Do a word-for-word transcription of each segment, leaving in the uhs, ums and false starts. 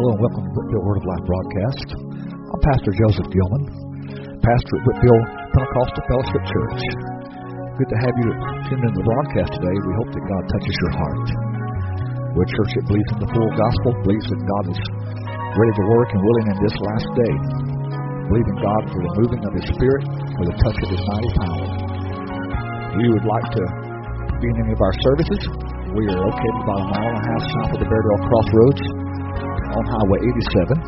Hello and welcome to Whitfield Word of Life broadcast. I'm Pastor Joseph Gilman, pastor at Whitfield Pentecostal Fellowship Church. Good to have you tuned in to the broadcast today. We hope that God touches your heart. We're a church that believes in the full gospel, believes that God is ready to work and willing in this last day. Believe in God for the moving of His Spirit, for the touch of His mighty power. If you would like to be in any of our services, we are located about a mile and a half south of the Bairdale Crossroads on Highway eighty-seven.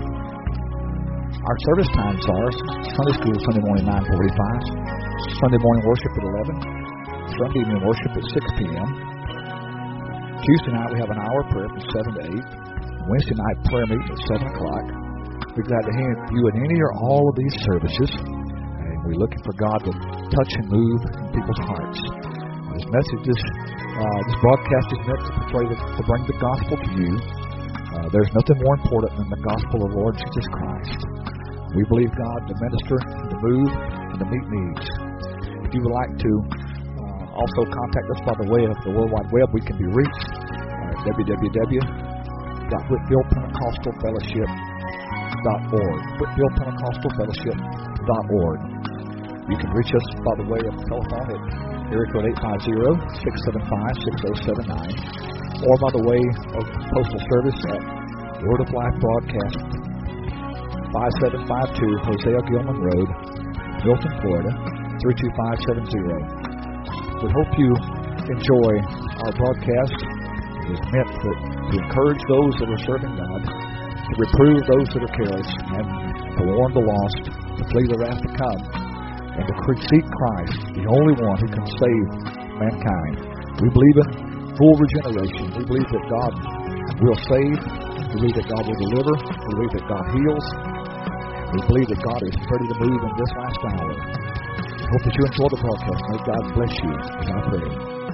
Our service times are Sunday school Sunday morning nine forty-five, Sunday morning worship at eleven, Sunday evening worship at six p.m. Tuesday night we have an hour of prayer from seven to eight. Wednesday night prayer meeting at seven o'clock. We're glad to have you in any or all of these services, and we're looking for God to touch and move in people's hearts. This message, this, uh, this broadcast is meant to portray, the, to bring the gospel to you. Uh, there's nothing more important than the gospel of Lord Jesus Christ. We believe God to minister, to move, and to meet needs. If you would like to uh, also contact us by the way of the World Wide Web, we can be reached at w w w dot whitfield pentecostal fellowship dot org. whitfield pentecostal fellowship dot org. You can reach us by the way of telephone at area code eight five zero, six seven five, six zero seven nine, or by the way of postal service at Word of Life Broadcast, five seven five two Hosea Gilman Road, Milton, Florida, three two five seven zero. We hope you enjoy our broadcast. It is meant to, to encourage those that are serving God, to reprove those that are careless, and to warn the lost, to flee the wrath to come, and to seek Christ, the only one who can save mankind. We believe in full regeneration. We believe that God will save. We believe that God will deliver. We believe that God heals. We believe that God is ready to move in this last hour. I hope that you enjoy the broadcast. May God bless you as I pray.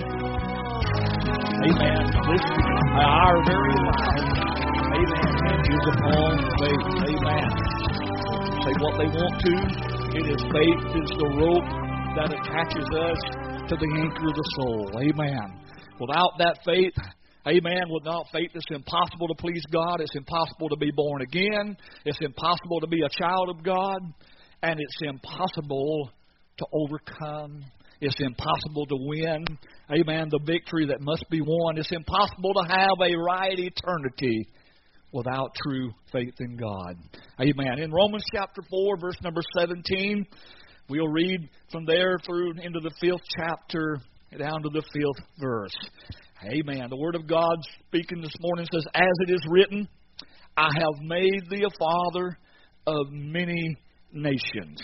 Amen. Listen, our very life, amen, hinges upon faith. Amen. Say what they want to. It is faith is the rope that attaches us to the anchor of the soul. Amen. Without that faith, amen, without faith it's impossible to please God. It's impossible to be born again. It's impossible to be a child of God. And it's impossible to overcome. It's impossible to win. Amen. The victory that must be won. It's impossible to have a right eternity without true faith in God. Amen. In Romans chapter four, verse number seventeen, we'll read from there through into the fifth chapter, down to the fifth verse. Amen. The Word of God speaking this morning says, as it is written, I have made thee a father of many nations.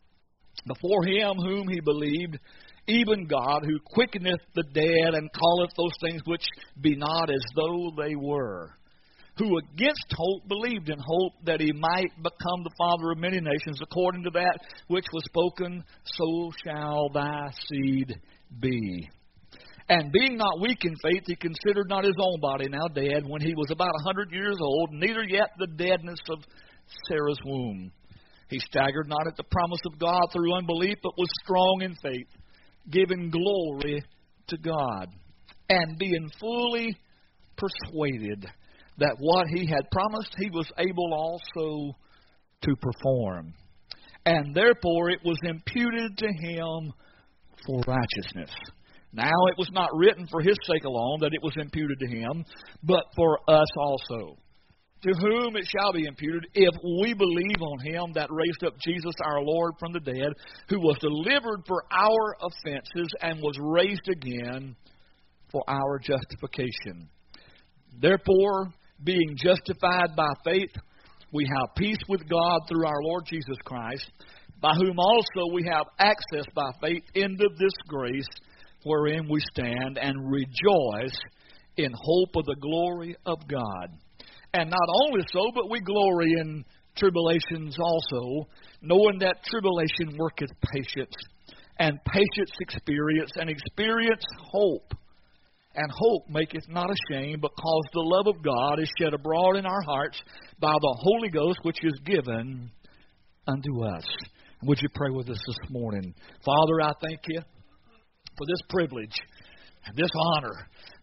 Before him whom he believed, even God, who quickeneth the dead and calleth those things which be not as though they were, who against hope believed in hope that he might become the father of many nations, according to that which was spoken, so shall thy seed be. And being not weak in faith, he considered not his own body now dead, when he was about a hundred years old, neither yet the deadness of Sarah's womb. He staggered not at the promise of God through unbelief, but was strong in faith, giving glory to God, and being fully persuaded that what he had promised he was able also to perform. And therefore it was imputed to him for righteousness. Now it was not written for his sake alone that it was imputed to him, but for us also, to whom it shall be imputed if we believe on him that raised up Jesus our Lord from the dead, who was delivered for our offenses and was raised again for our justification. Therefore, being justified by faith, we have peace with God through our Lord Jesus Christ, by whom also we have access by faith into this grace wherein we stand, and rejoice in hope of the glory of God. And not only so, but we glory in tribulations also, knowing that tribulation worketh patience, and patience experience, and experience hope. And hope maketh not ashamed, because the love of God is shed abroad in our hearts by the Holy Ghost, which is given unto us. Would you pray with us this morning? Father, I thank you for this privilege and this honor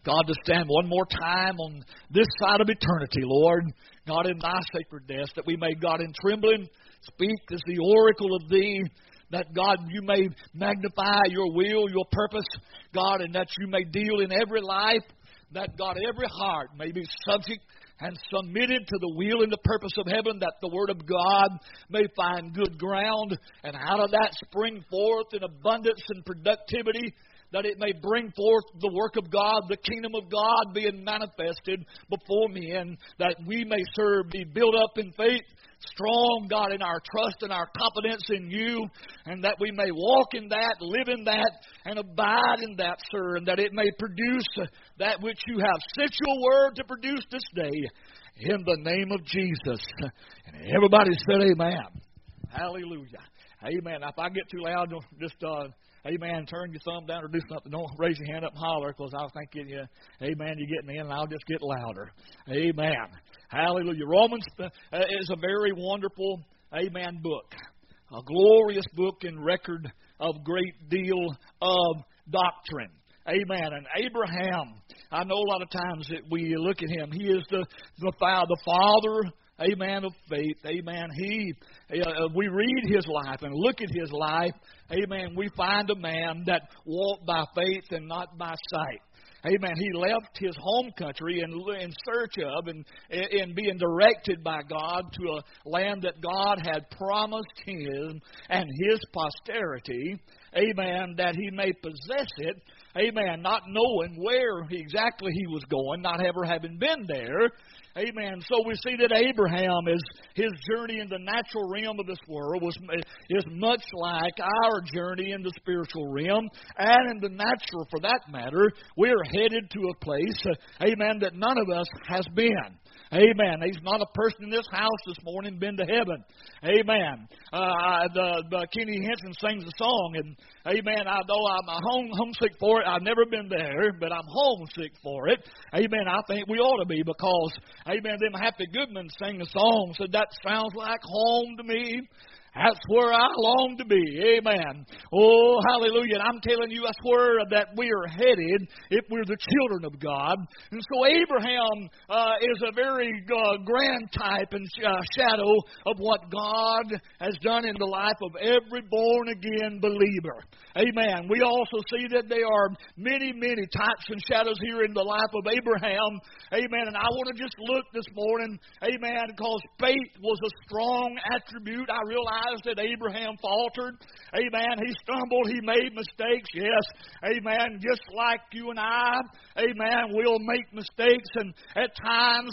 God, to stand one more time on this side of eternity, Lord. God, in thy sacred desk, that we may, God, in trembling, speak as the oracle of thee, that, God, you may magnify your will, your purpose, God, and that you may deal in every life, that, God, every heart may be subject and submitted to the will and the purpose of heaven, that the Word of God may find good ground, and out of that spring forth in abundance and productivity, that it may bring forth the work of God, the kingdom of God being manifested before men, that we may serve, be built up in faith, strong, God, in our trust and our confidence in you, and that we may walk in that, live in that, and abide in that, sir, and that it may produce that which you have sent your word to produce this day, in the name of Jesus. And everybody said amen. Hallelujah. Amen. If I get too loud, just, uh, amen, turn your thumb down or do something. Don't raise your hand up and holler, because I was thinking, you, amen, you're getting in, and I'll just get louder. Amen. Hallelujah. Romans uh, is a very wonderful, amen, book. A glorious book and record of great deal of doctrine. Amen. And Abraham, I know a lot of times that we look at him, he is the, the, the father, amen, of faith. Amen. He, uh, we read his life and look at his life. Amen. We find a man that walked by faith and not by sight. Amen. He left his home country in, in search of and in being directed by God to a land that God had promised him and his posterity. Amen. That he may possess it. Amen. Not knowing where exactly he was going, not ever having been there. Amen. So we see that Abraham, is his journey in the natural realm of this world was is much like our journey in the spiritual realm, and in the natural, for that matter, we are headed to a place, uh, amen, that none of us has been. Amen. There's not a person in this house this morning been to heaven. Amen. Uh, the, the Kenny Henson sings a song, and amen, I know I'm home, homesick for it. I've never been there, but I'm homesick for it. Amen. I think we ought to be, because, amen, them Happy Goodman sang a song, said that sounds like home to me. That's where I long to be. Amen. Oh, hallelujah. And I'm telling you, that's where that we are headed if we're the children of God. And so Abraham uh, is a very uh, grand type and uh, shadow of what God has done in the life of every born-again believer. Amen. We also see that there are many, many types and shadows here in the life of Abraham. Amen. And I want to just look this morning, amen, because faith was a strong attribute. I realize that Abraham faltered. Amen. He stumbled. He made mistakes. Yes. Amen. Just like you and I. Amen. We'll make mistakes, and at times,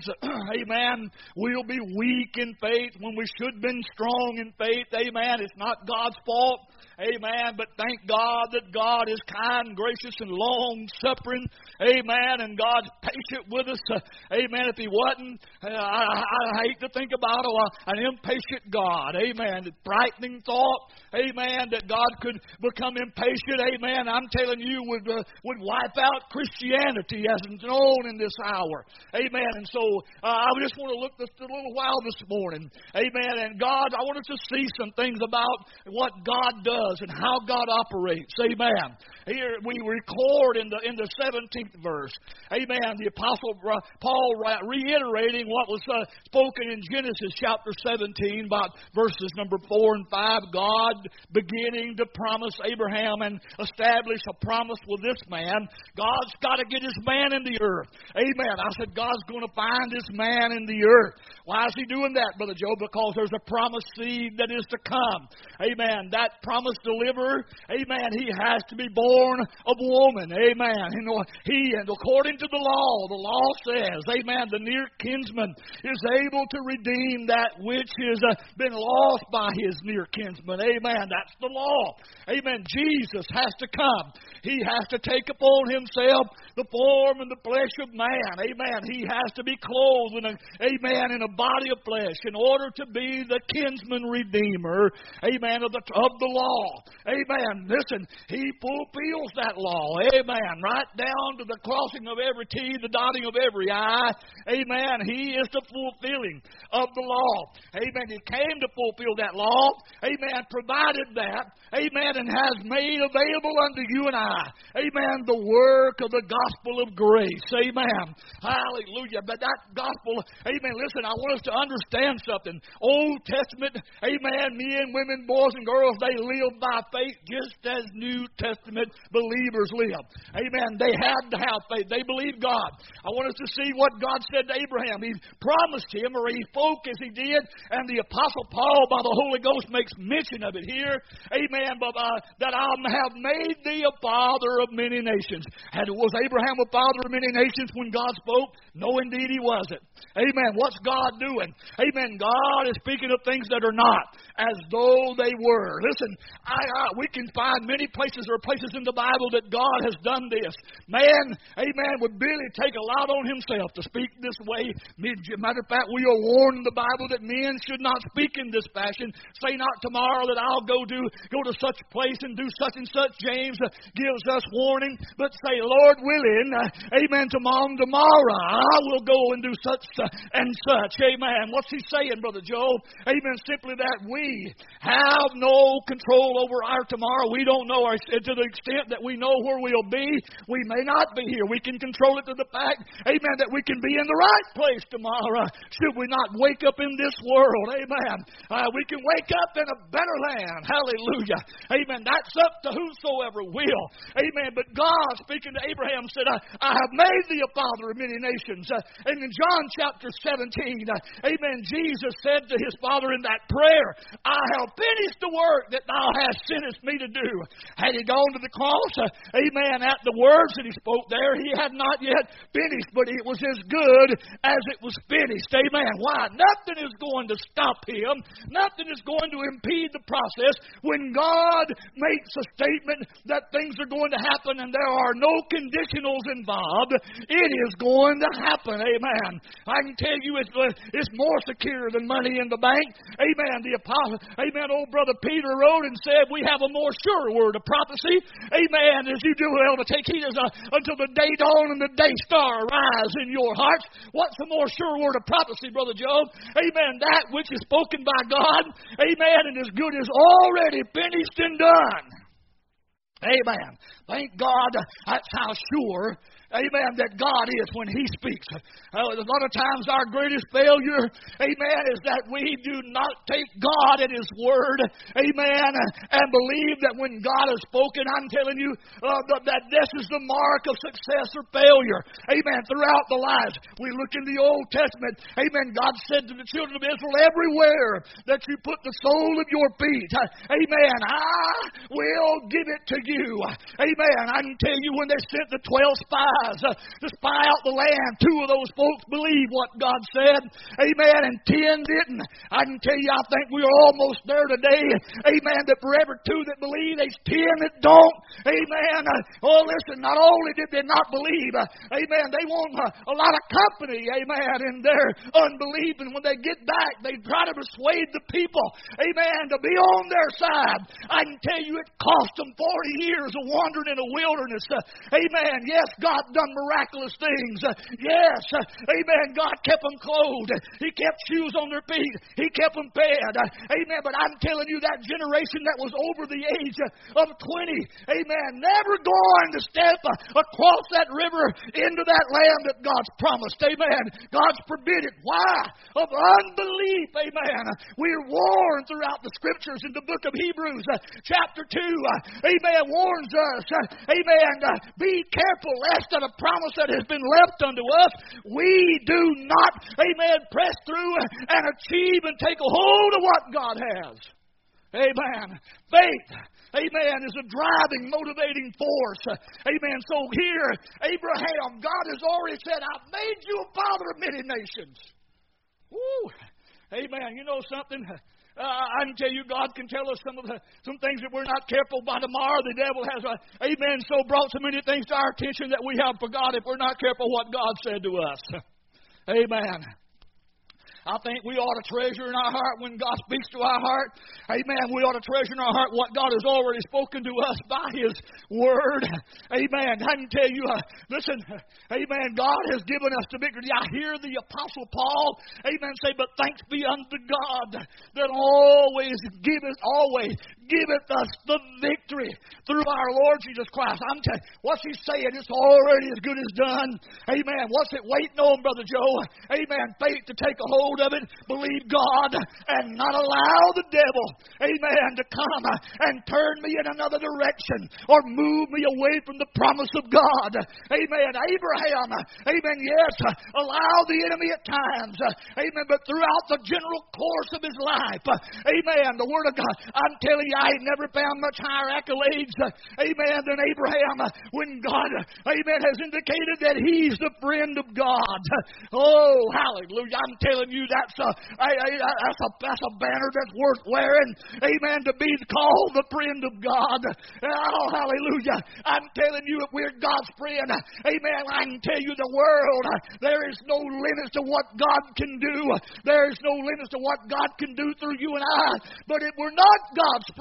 amen, we'll be weak in faith when we should have been strong in faith. Amen. It's not God's fault. Amen. But thank God that God is kind, gracious, and long-suffering. Amen. And God's patient with us. Uh, amen. If He wasn't, uh, I, I hate to think about uh, an impatient God. Amen. The frightening thought. Amen. That God could become impatient. Amen. I'm telling you, would uh, would wipe out Christianity as it's known in this hour. Amen. And so uh, I just want to look just a little while this morning. Amen. And God, I want us to see some things about what God does and how God operates. Amen. Here we record in the in the seventeenth verse. Amen. The Apostle Paul reiterating what was uh, spoken in Genesis chapter seventeen, about verses number four and five. God beginning to promise Abraham and establish a promise with this man. God's got to get his man in the earth. Amen. I said God's going to find his man in the earth. Why is He doing that, Brother Joe? Because there's a promised seed that is to come. Amen. That promised deliverer, amen, he has to be born of woman. Amen. You know, he, and according to the law, the law says, amen, the near kinsman is able to redeem that which has uh, been lost by his near kinsman. Amen. That's the law. Amen. Jesus has to come. He has to take upon Himself the form and the flesh of man. Amen. He has to be clothed in a, amen, in a body of flesh in order to be the kinsman redeemer, amen, of the, of the law. Amen. Amen. Listen, He fulfills that law. Amen. Right down to the crossing of every T, the dotting of every I. Amen. He is the fulfilling of the law. Amen. He came to fulfill that law. Amen. Provided that. Amen. And has made available unto you and I. Amen. The work of the gospel of grace. Amen. Hallelujah. But that gospel, amen. Listen, I want us to understand something. Old Testament, amen, men, women, boys, and girls, they live by faith just as New Testament believers live. Amen. They had to have faith. They believed God. I want us to see what God said to Abraham. He promised him, or he spoke as he did, and the Apostle Paul, by the Holy Ghost, makes mention of it here. Amen. But uh, that I have made thee a father of many nations. And was Abraham a father of many nations when God spoke? No, indeed he wasn't. Amen. What's God doing? Amen. God is speaking of things that are not as though they were. Listen, I, I, we can find many places or places in the Bible that God has done this. Man, amen, would really take a lot on himself to speak this way. Matter of fact, we are warned in the Bible that men should not speak in this fashion. Say not tomorrow that I'll go do go to such place and do such and such. James uh, gives us warning. But say, Lord willing, uh, amen, tomorrow, tomorrow I will go and do such uh, and such. Amen. What's he saying, Brother Joe? Amen. Simply that we have no control over our tomorrow. We don't know our, to the extent that we know where we'll be. We may not be here. We can control it to the fact, amen, that we can be in the right place tomorrow. Should we not wake up in this world? Amen. Uh, we can wake up in a better land. Hallelujah. Amen. That's up to whosoever will. Amen. But God, speaking to Abraham, said, I, I have made thee a father of many nations. Uh, and in John chapter seventeen, uh, amen, Jesus said to his Father in that prayer, I have finished the work that thou hast sentest me to do. Had he gone to the cross, uh, amen, at the words that he spoke there, he had not yet finished, but it was as good as it was finished. Amen. Why? Nothing is going to stop him. Nothing is going to impede the process. When God makes a statement that things are going to happen and there are no conditionals involved, it is going to happen. Amen. I can tell you it's, uh, it's more secure than money in the bank. Amen. The apostle, amen, old brother Peter wrote and said, we have a more sure word of prophecy. Amen. As you do well to take heed as a, until the day dawn and the day star arise in your hearts. What's a more sure word of prophecy, Brother Job? Amen. That which is spoken by God. Amen. And as good as already finished and done. Amen. Thank God that's how sure, amen, that God is when He speaks. Uh, a lot of times our greatest failure, amen, is that we do not take God at His word, amen, and believe that when God has spoken, I'm telling you uh, that this is the mark of success or failure, amen, throughout the lives. We look in the Old Testament, amen, God said to the children of Israel, everywhere that you put the sole of your feet, amen, I will give it to you, amen. I can tell you when they sent the twelve spies uh, to spy out the land, two of those folks believed what God said, amen, and ten didn't. I can tell you, I think we are almost there today, amen, that for every two that believe, there's ten that don't, amen. Uh, oh, listen, not only did they not believe, uh, amen, they want uh, a lot of company, amen, in their unbelief, and when they get back, they try to persuade the people, amen, to be on their side. I can tell you it cost them forty years of wandering in a wilderness, uh, amen. Yes, God done miraculous things. Uh, yes, uh, amen, God kept them clothed. He kept shoes on their feet. He kept them fed. Uh, amen, but I'm telling you, that generation that was over the age uh, of twenty, amen, never going to step uh, across that river into that land that God's promised. Amen. God's forbid it. Why? Of unbelief. Amen. We're warned throughout the Scriptures in the book of Hebrews, uh, chapter two, uh, amen, warns us, uh, amen, uh, be careful lest that a promise that has been left unto us, we do not, amen, press through and achieve and take a hold of what God has. Amen. Faith, amen, is a driving, motivating force. Amen. So here, Abraham, God has already said, I've made you a father of many nations. Woo. Amen. You know something? Uh, I can tell you, God can tell us some of the some things that we're not careful by tomorrow. The devil has, a, amen, so brought so many things to our attention that we have forgot if we're not careful what God said to us. Amen. I think we ought to treasure in our heart when God speaks to our heart. Amen. We ought to treasure in our heart what God has already spoken to us by His Word. Amen. I can tell you, uh, listen, amen, God has given us the victory. I hear the Apostle Paul, amen, say, but thanks be unto God that always giveth, always giveth us the victory through our Lord Jesus Christ. I'm telling you, what's He saying? It's already as good as done. Amen. What's it waiting on, Brother Joe? Amen. Faith to take a hold of it, believe God, and not allow the devil, amen, to come and turn me in another direction or move me away from the promise of God. Amen. Abraham, amen, yes, allow the enemy at times, amen, but throughout the general course of his life, amen, the Word of God, I'm telling you, I ain't never found much higher accolades, amen, than Abraham when God, amen, has indicated that he's the friend of God. Oh, hallelujah. I'm telling you, that's a, a, a, that's a, that's a banner that's worth wearing, amen, to be called the friend of God. Oh, hallelujah. I'm telling you, if we're God's friend, amen, I can tell you the world, there is no limits to what God can do. There is no limits to what God can do through you and I. But if we're not God's friend,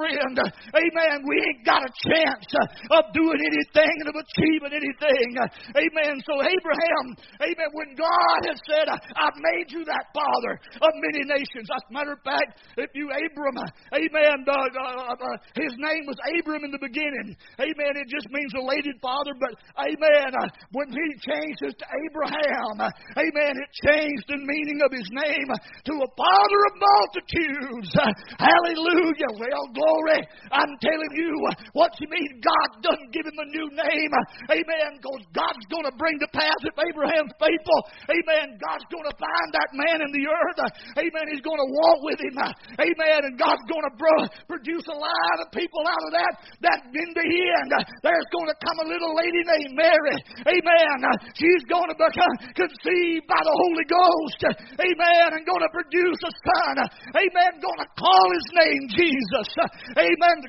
amen, we ain't got a chance of doing anything and of achieving anything. Amen. So Abraham, amen, when God has said, I've made you that father of many nations. As a matter of fact, if you Abram, amen, uh, uh, uh, his name was Abram in the beginning. Amen. It just means elated father. But amen, uh, when he changed it to Abraham, uh, amen, it changed the meaning of his name to a father of multitudes. Uh, hallelujah. Well, glory. I'm telling you, what you mean God doesn't give him a new name. Amen. Because God's going to bring to pass if Abraham's faithful. Amen. God's going to find that man in the earth. Amen. He's going to walk with him. Amen. And God's going to produce a line of people out of that. That in the end, there's going to come a little lady named Mary. Amen. She's going to become conceived by the Holy Ghost. Amen. And going to produce a son. Amen. Going to call his name Jesus. Amen.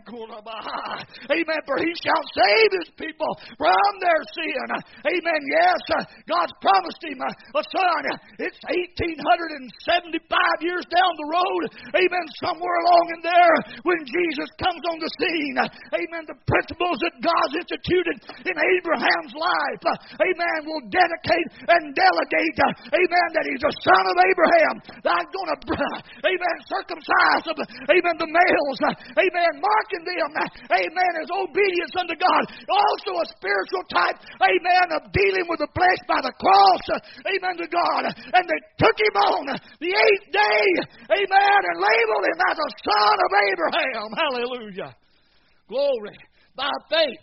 Amen. For he shall save his people from their sin. Amen. Yes, God's promised him a son. It's eighteen seventy-five years down the road. Amen. Somewhere along in there when Jesus comes on the scene. Amen. The principles that God's instituted in Abraham's life. Amen. Will dedicate and delegate. Amen. That he's a son of Abraham. That's going to, amen, circumcise, amen, the males. Amen. Marking them, amen, as obedience unto God. Also a spiritual type, amen, of dealing with the flesh by the cross, amen, to God. And they took him on the eighth day, amen, and labeled him as a son of Abraham. Hallelujah. Glory. By faith,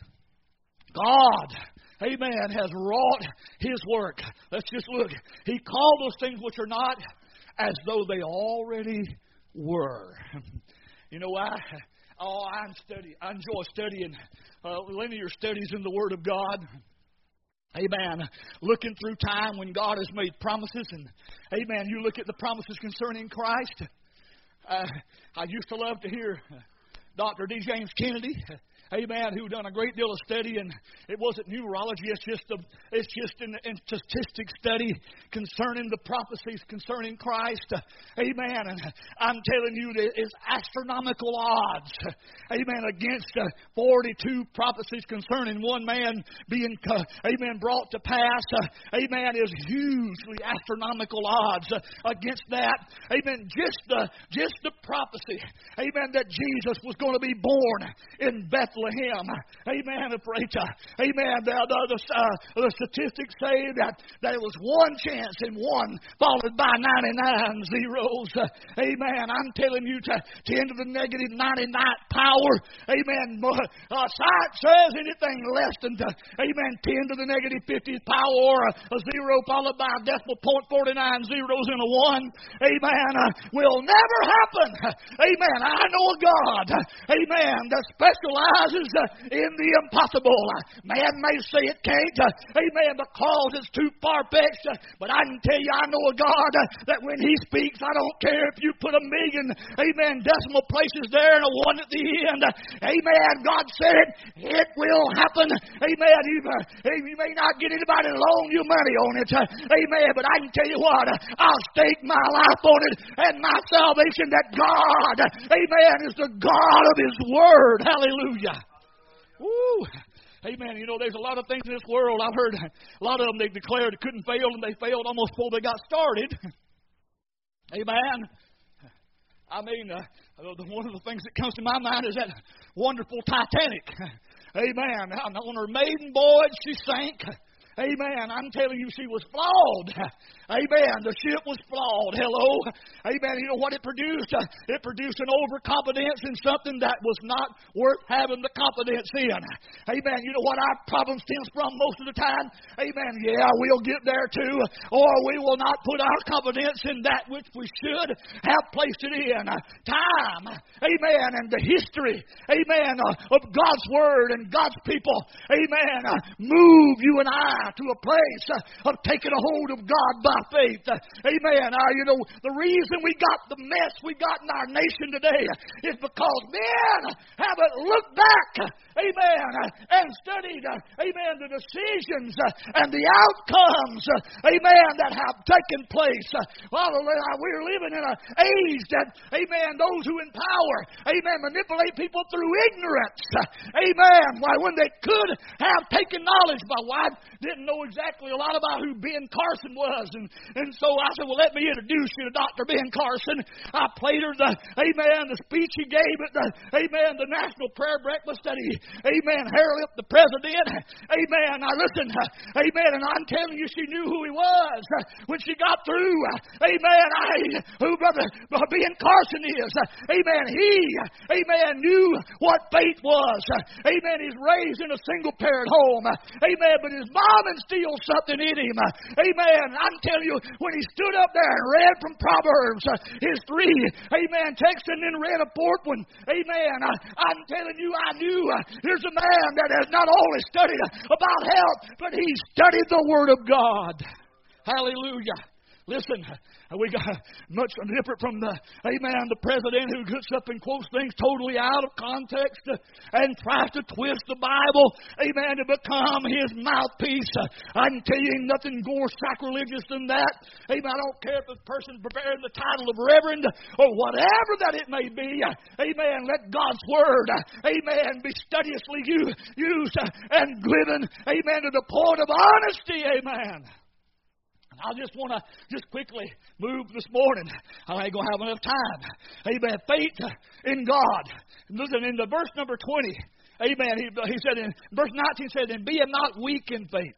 God, amen, has wrought His work. Let's just look. He called those things which are not as though they already were. You know, I, oh, I'm study. I enjoy studying uh, linear studies in the Word of God. Amen. Looking through time when God has made promises, and amen, you look at the promises concerning Christ. Uh, I used to love to hear Doctor D. James Kennedy. Amen, who done a great deal of study, and it wasn't numerology, it's just a, it's just an, an statistic study concerning the prophecies concerning Christ. Amen, and I'm telling you, it's astronomical odds, amen, against uh, forty-two prophecies concerning one man being, uh, amen, brought to pass. Uh, amen, is hugely astronomical odds uh, against that. Amen, just the, just the prophecy, amen, that Jesus was going to be born in Bethlehem. Amen. Amen. The, the, the, uh, the statistics say that there was one chance in one followed by ninety-nine zeros. Uh, amen. I'm telling you, to, to enter the negative ninety-nine power. Amen. Uh, science says anything less than, to, amen, ten to the negative fiftieth power, or a, a zero followed by a decimal point forty-nine zeros and a one. Amen. Uh, will never happen. Amen. I know a God. Amen. That specializes specializes in the impossible. Man may say it can't, amen, because it's too far-fetched, but I can tell you I know a God that when He speaks, I don't care if you put a million, amen, decimal places there and a one at the end. Amen. God said it, it will happen. Amen. You, you may not get anybody to loan you money on it. Amen. But I can tell you what, I'll stake my life on it and my salvation that God, amen, is the God of His Word. Hallelujah. Woo. Amen. You know, there's a lot of things in this world. I've heard a lot of them, they declared it couldn't fail, and they failed almost before they got started. Amen. I mean, uh, one of the things that comes to my mind is that wonderful Titanic. Amen. On her maiden voyage, she sank. Amen. I'm telling you, she was flawed. Amen. The ship was flawed. Hello. Amen. You know what it produced? It produced an overconfidence in something that was not worth having the confidence in. Amen. You know what our problem stems from most of the time? Amen. Yeah, we'll get there too. Or we will not put our confidence in that which we should have placed it in. Time. Amen. And the history. Amen. Of God's Word and God's people. Amen. Move you and I to a place of taking a hold of God by faith. Amen. Uh, you know, the reason we got the mess we got in our nation today is because men haven't looked back, amen, and studied, amen, the decisions and the outcomes, amen, that have taken place. Well, we're living in an age that, amen, those who in power, amen, manipulate people through ignorance. Amen. Why, when they could have taken knowledge, my wife didn't know exactly a lot about who Ben Carson was. And, and so I said, well, let me introduce you to Doctor Ben Carson. I played her the, amen, the speech he gave at the, amen, the National Prayer Breakfast that he, amen, heralded up the president. Amen. Now listen, amen, and I'm telling you, she knew who he was when she got through. Amen. I, who Brother Ben Carson is. Amen. He, amen, knew what faith was. Amen. He's raised in a single parent home. Amen. But his mom instilled something in him. Amen. I'm telling you, when he stood up there and read from Proverbs, his three, amen, text, and then read a fourth one. Amen. I'm telling you, I knew here's a man that has not only studied about health, but he studied the Word of God. Hallelujah. Listen, we got much different from the, amen, the president who gets up and quotes things totally out of context and tries to twist the Bible, amen, to become his mouthpiece. I can tell you ain't nothing more sacrilegious than that. Amen. I don't care if the person preparing the title of reverend or whatever that it may be. Amen. Let God's Word, amen, be studiously used and given, amen, to the point of honesty. Amen. I just want to just quickly move this morning. I ain't going to have enough time. Amen. Faith in God. Listen, in the verse number twenty, amen, he, he said in verse nineteen, said, and be not weak in faith.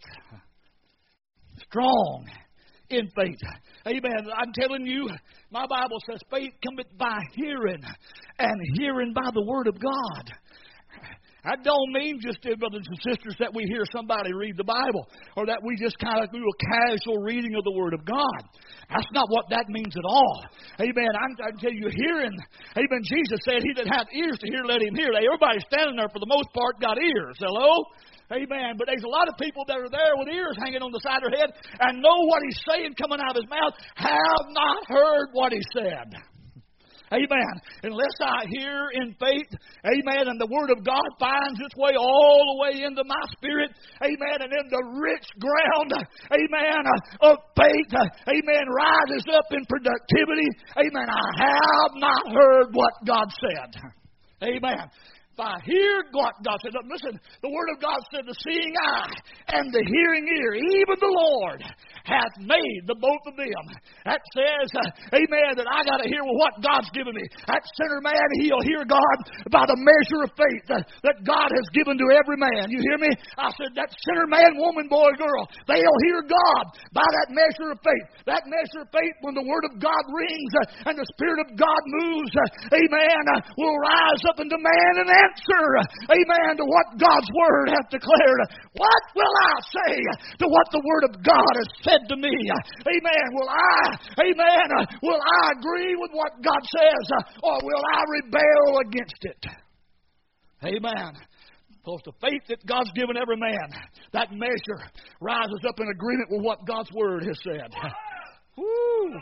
Strong in faith. Amen. I'm telling you, my Bible says faith cometh by hearing, and hearing by the Word of God. That don't mean just, brothers and sisters, that we hear somebody read the Bible or that we just kind of do a casual reading of the Word of God. That's not what that means at all. Amen. I'm, I tell you, hearing, amen, Jesus said, he that hath ears to hear, let him hear. Everybody standing there, for the most part, got ears. Hello? Amen. But there's a lot of people that are there with ears hanging on the side of their head and know what he's saying coming out of his mouth, have not heard what he said. Amen. Unless I hear in faith, amen, and the Word of God finds its way all the way into my spirit, amen, and in the rich ground, amen, of faith, amen, rises up in productivity, amen, I have not heard what God said. Amen. If I hear what God said, listen, the Word of God said, the seeing eye and the hearing ear, even the Lord hath made the both of them. That says, uh, amen, that I got to hear what God's given me. That sinner man, he'll hear God by the measure of faith uh, that God has given to every man. You hear me? I said, that sinner man, woman, boy, girl, they'll hear God by that measure of faith. That measure of faith, when the Word of God rings uh, and the Spirit of God moves, uh, amen, uh, will rise up and demand an answer, uh, amen, to what God's Word hath declared. What will I say to what the Word of God has said to me? Amen. Will I, amen, will I agree with what God says, or will I rebel against it? Amen. Because the faith that God's given every man, that measure rises up in agreement with what God's Word has said. Woo!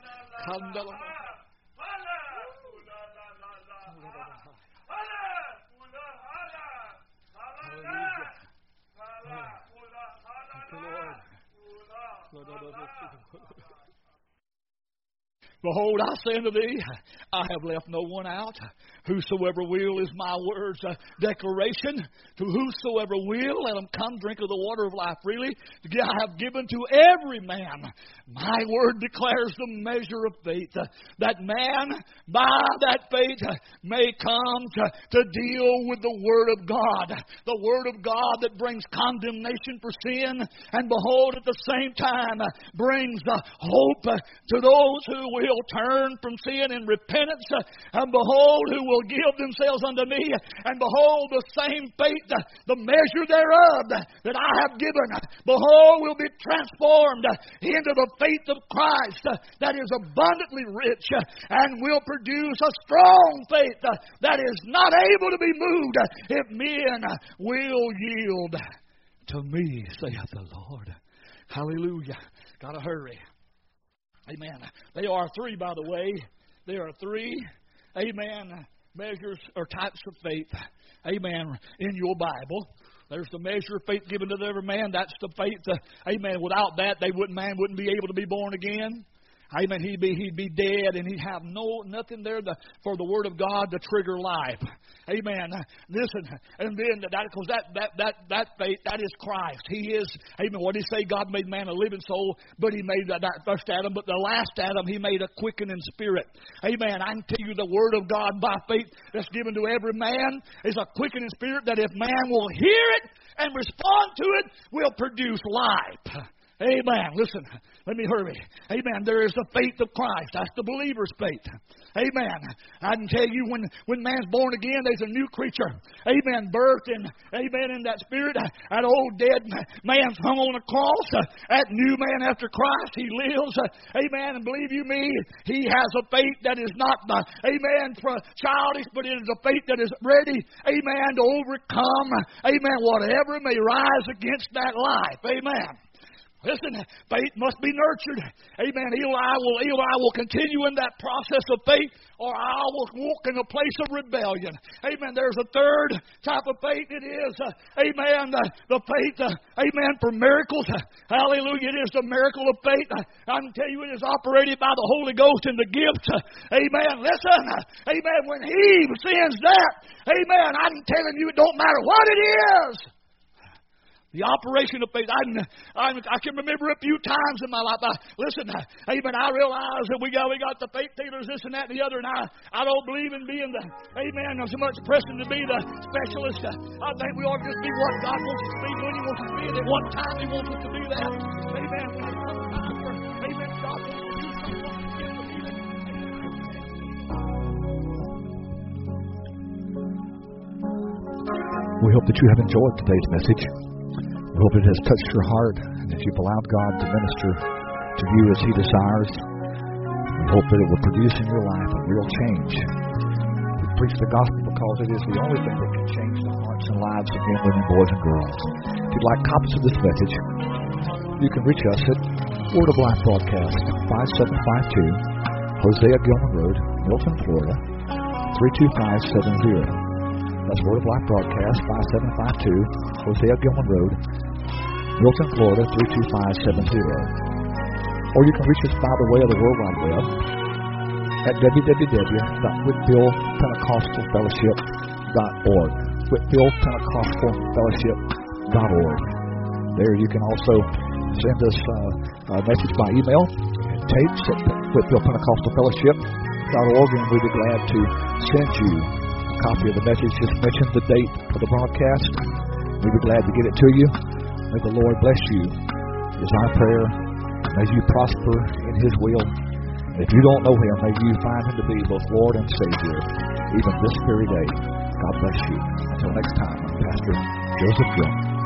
Behold, I say unto thee, I have left no one out. Whosoever will is my word's uh, declaration. To whosoever will, let him come drink of the water of life freely. I have given to every man. My word declares the measure of faith. Uh, that man, by that faith, uh, may come to, to deal with the Word of God. The Word of God that brings condemnation for sin. And behold, at the same time, uh, brings uh, hope uh, to those who will turn from sin in repentance. Uh, and behold, who will give themselves unto me, and behold, the same faith, the measure thereof that I have given, behold, will be transformed into the faith of Christ that is abundantly rich and will produce a strong faith that is not able to be moved if men will yield to me, saith the Lord. Hallelujah. Gotta hurry. Amen. They are three, by the way. There are three. Amen. Measures or types of faith. Amen. In your Bible. There's the measure of faith given to every man. That's the faith. Uh, amen. Without that, they wouldn't man wouldn't be able to be born again. Amen. He'd be he'd be dead, and he'd have no nothing there to, for the Word of God to trigger life. Amen. Listen, and then that because that that that that faith that is Christ. He is. Amen. What did He say? God made man a living soul, but He made that, that first Adam, but the last Adam He made a quickening spirit. Amen. I can tell you the Word of God by faith that's given to every man is a quickening spirit that if man will hear it and respond to it, will produce life. Amen. Listen, let me hurry. Amen. There is the faith of Christ. That's the believer's faith. Amen. I can tell you when, when man's born again, there's a new creature. Amen. Birthed in, amen, in that spirit. That old dead man's hung on a cross. That new man after Christ, he lives. Amen. And believe you me, he has a faith that is not, amen, childish, but it is a faith that is ready, amen, to overcome, amen, whatever may rise against that life. Amen. Listen, faith must be nurtured. Amen. Eli will, Eli will continue in that process of faith, or I will walk in a place of rebellion. Amen. There's a third type of faith. It is, uh, amen, the, the faith, uh, amen, for miracles. Hallelujah. It is the miracle of faith. I can tell you it is operated by the Holy Ghost and the gifts. Amen. Listen, amen, when He sends that, amen, I'm telling you it don't matter what it is. The operation of faith. I, I, I can remember a few times in my life. I, listen, amen, I realize that we got we got the faith healers, this and that and the other, and I, I don't believe in being the, amen, so much pressing to be the specialist. I think we ought to just be what God wants us to be, when He wants us to be, and at what time He wants us to be that. Amen. When it comes time for, amen, God wants us to do something. We hope that you have enjoyed today's message. We hope it has touched your heart, and that you've allowed God to minister to you as He desires. We hope that it will produce in your life a real change. We preach the gospel because it is the only thing that can change the hearts and lives of men, women, boys, and girls. If you'd like copies of this message, you can reach us at Word of Life Broadcast, five seven five two, Hosea Gilman Road, Milton, Florida, three two five seven zero. That's Word of Life Broadcast, five seven five two, Hosea Gilman Road, Milton, Florida, three two five seven zero. Or you can reach us by the way of the World Wide Web at w w w dot whitfield pentecostal fellowship dot org. whitfield pentecostal fellowship dot org. There you can also send us uh, a message by email, tapes at whitfield pentecostal fellowship dot org, and we'd be glad to send you a copy of the message. Just mention the date of the broadcast. We'd be glad to get it to you. May the Lord bless you, is our prayer. May you prosper in His will. And if you don't know Him, may you find Him to be both Lord and Savior, even this very day. God bless you. Until next time, I'm Pastor Joseph Gilman.